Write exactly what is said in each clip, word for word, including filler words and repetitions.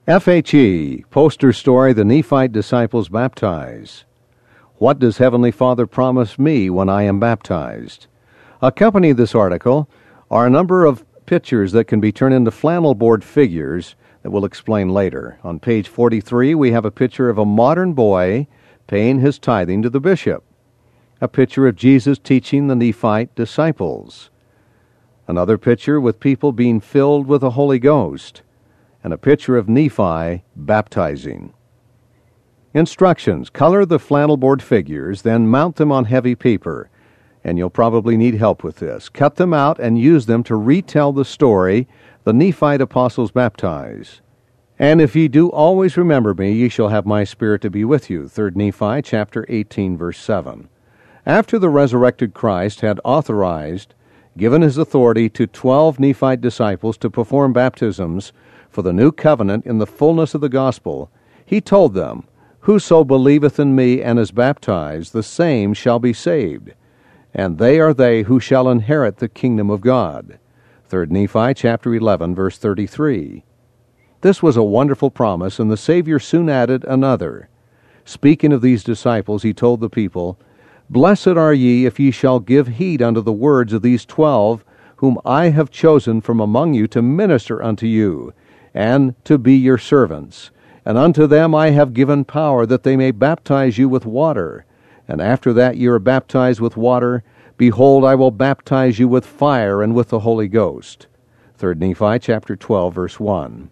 F H E, poster story, The Nephite Disciples Baptize. What does Heavenly Father promise me when I am baptized? Accompanying this article are a number of pictures that can be turned into flannel board figures that we'll explain later. On page forty-three, we have a picture of a modern boy paying his tithing to the bishop. A picture of Jesus teaching the Nephite disciples. Another picture with people being filled with the Holy Ghost. And a picture of Nephi baptizing. Instructions: color the flannel board figures, then mount them on heavy paper. And you'll probably need help with this. Cut them out and use them to retell the story, the Nephite apostles baptize. And if ye do always remember me, ye shall have my spirit to be with you. Third Nephi chapter eighteen, verse seven. After the resurrected Christ had authorized, given his authority to twelve Nephite disciples to perform baptisms for the new covenant in the fullness of the gospel, he told them, Whoso believeth in me and is baptized, the same shall be saved, and they are they who shall inherit the kingdom of God. Third Nephi chapter eleven, verse thirty-three. This was a wonderful promise, and the Savior soon added another. Speaking of these disciples, he told the people, Blessed are ye if ye shall give heed unto the words of these twelve, whom I have chosen from among you to minister unto you, and to be your servants. And unto them I have given power, that they may baptize you with water. And after that ye are baptized with water, behold, I will baptize you with fire and with the Holy Ghost. Third Nephi chapter twelve, verse one.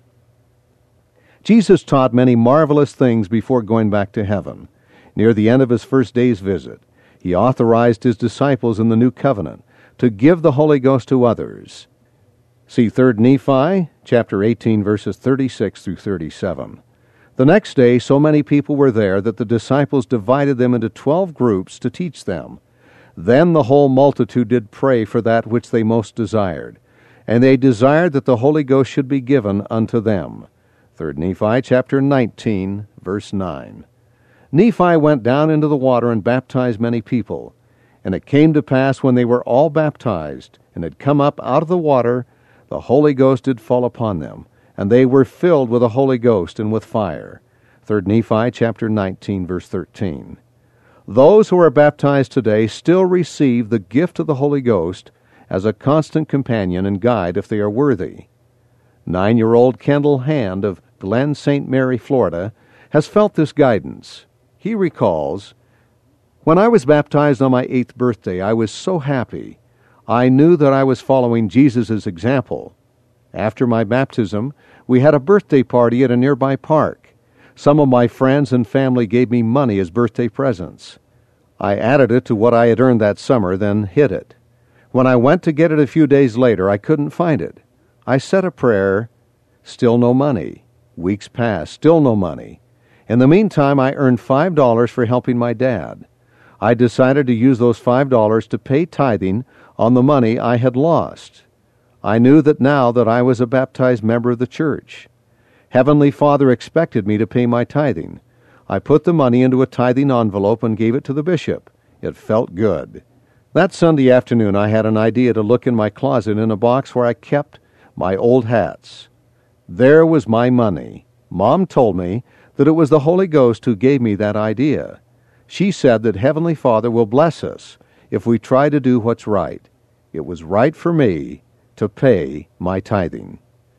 Jesus taught many marvelous things before going back to heaven. Near the end of his first day's visit, he authorized his disciples in the new covenant to give the Holy Ghost to others. See Third Nephi chapter eighteen, verses thirty-six through thirty-seven. The next day so many people were there that the disciples divided them into twelve groups to teach them. Then the whole multitude did pray for that which they most desired, and they desired that the Holy Ghost should be given unto them. Third Nephi chapter nineteen, verse nine. Nephi went down into the water and baptized many people. And it came to pass, when they were all baptized, and had come up out of the water, the Holy Ghost did fall upon them, and they were filled with the Holy Ghost and with fire. Third Nephi chapter nineteen, verse thirteen. Those who are baptized today still receive the gift of the Holy Ghost as a constant companion and guide if they are worthy. Nine-year-old Kendall Hand of Glen Saint Mary, Florida, has felt this guidance. He recalls, When I was baptized on my eighth birthday, I was so happy. I knew that I was following Jesus' example. After my baptism, we had a birthday party at a nearby park. Some of my friends and family gave me money as birthday presents. I added it to what I had earned that summer, then hid it. When I went to get it a few days later, I couldn't find it. I said a prayer, still no money. Weeks passed, still no money. In the meantime, I earned five dollars for helping my dad. I decided to use those five dollars to pay tithing on the money I had lost. I knew that now that I was a baptized member of the church. Heavenly Father expected me to pay my tithing. I put the money into a tithing envelope and gave it to the bishop. It felt good. That Sunday afternoon, I had an idea to look in my closet in a box where I kept my old hats. There was my money. Mom told me that it was the Holy Ghost who gave me that idea. She said that Heavenly Father will bless us if we try to do what's right. It was right for me to pay my tithing.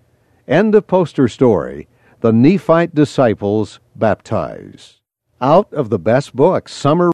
End of poster story, The Nephite Disciples Baptize. Out of the best books, Summer